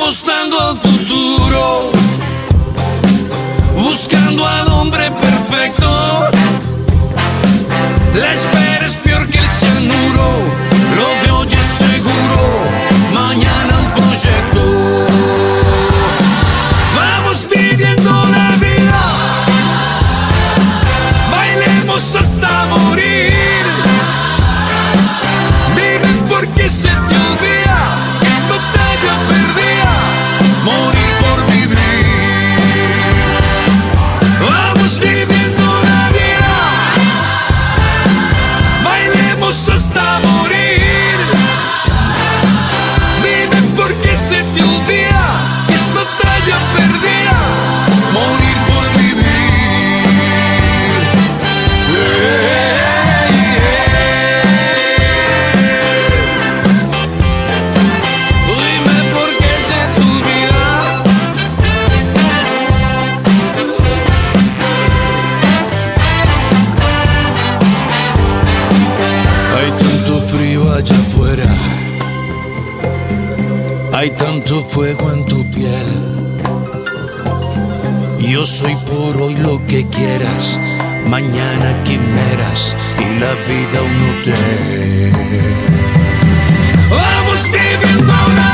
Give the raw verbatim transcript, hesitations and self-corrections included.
apostando al futuro, buscando al hombre perfecto. La espera es peor que el cianuro, lo de hoy es seguro, mañana un proyecto. Vamos viviendo la vida, bailemos hasta morir. Vive porque se te olvida, es batalla perdida, morir por vivir. Vamos viviendo la vida, bailemos hasta morir. Vive porque se te olvida, es batalla perdida, morir por vivir. Hey, dime por qué se te olvida. Hay tanto frío allá afuera, hay tanto fuego en tu piel. Yo soy por hoy lo que quieras, mañana quimeras y la vida un hotel. Vamos viviendo ahora.